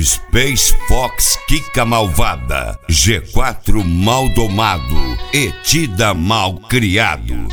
Space Fox Kika malvada, G4 mal domado, Etida mal criado.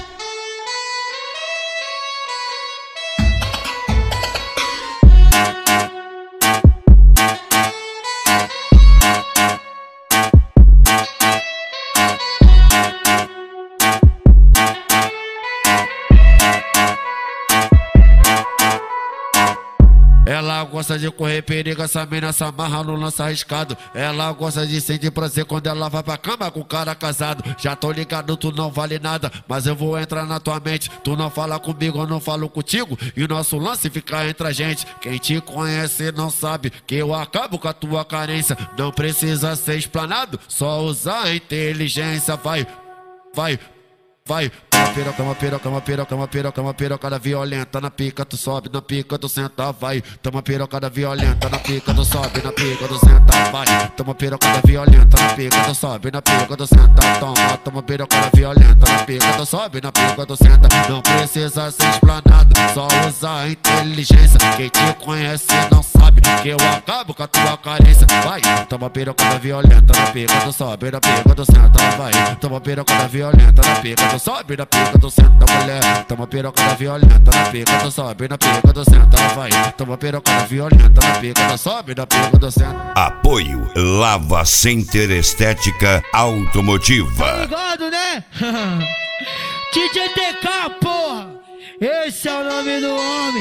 Ela gosta de correr perigo, essa mina se amarra no lance arriscado. Ela gosta de sentir prazer quando ela vai pra cama com o cara casado. Já tô ligado, tu não vale nada, mas eu vou entrar na tua mente. Tu não fala comigo, eu não falo contigo, e o nosso lance fica entre a gente. Quem te conhece não sabe que eu acabo com a tua carência. Não precisa ser explanado, só usar a inteligência. Vai, vai, vai. Uma pirocada violenta na pica, tu sobe, na pica, tu senta, vai. Toma pirocada violenta na pica, tu sobe, na pica, tu senta, vai. Toma pirocada violenta na pica, tu sobe, na pica, tu senta, toma pirocada violenta na pica, tu sobe, na pica, tu senta. Não precisa ser explanado, só usar a inteligência. Quem te conhece não sabe que eu acabo com a tua carência. Vai, toma pirocada violenta na pica, tu sobe, na pica, tu senta, vai. Toma pirocada violenta na pica, tu sobe, na pica, tu senta, mulher. Toma pirocada violenta na pica, tu sobe, na pica, tu senta, vai. Toma pirocada violenta na pica, tu sobe, na pica, tu senta. Apoio Lava Center Estética Automotiva. Tá ligado, né? DJ TK, porra! Esse é o nome do homem.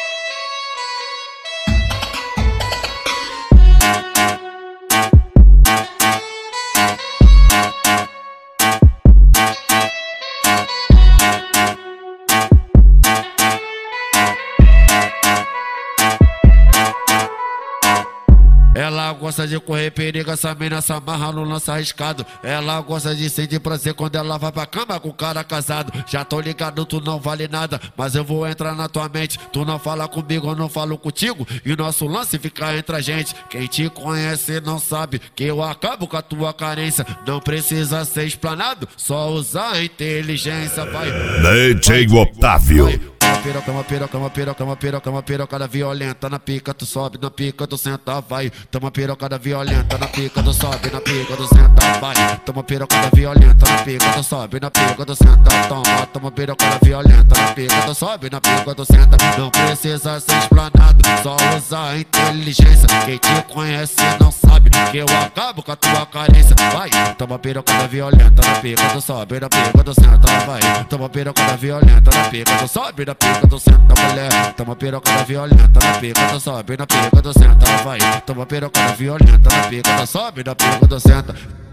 Ela gosta de correr perigo, essa mina se amarra no lance arriscado. Ela gosta de sentir prazer quando ela vai pra cama com o cara casado. Já tô ligado, tu não vale nada, mas eu vou entrar na tua mente. Tu não fala comigo, eu não falo contigo, e o nosso lance fica entre a gente. Quem te conhece não sabe que eu acabo com a tua carência. Não precisa ser explanado, só usar a inteligência. Vai, DJ Otávio. Uma pirocada violenta na pica, tu sobe, na pica, tu senta, vai. Toma pirocada violenta na pica, tu sobe, na pica, tu senta, vai. Toma pirocada violenta na pica, tu sobe, na pica, tu senta, toma pirocada violenta na pica, tu sobe, na pica, tu senta. Não precisa ser explanado, só usar a inteligência. Quem te conhece não sabe que eu acabo com a tua carência. Vai, toma pirocada violenta na pica, tu sobe, na pica, tu senta, vai. Toma pirocada violenta na pica, tu sobe, na pica, tu senta, mulher. Toma pirocada violenta na pica, tu sobe, na pica, tu senta, vai. Toma pirocada violenta na pica, tu sobe, na pica, tu senta.